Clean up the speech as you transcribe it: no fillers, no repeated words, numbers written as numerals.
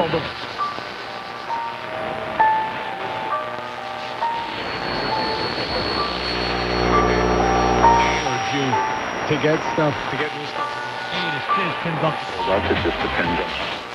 the... To get stuff, to get new stuff. Hey, it's conductor. That could just depend on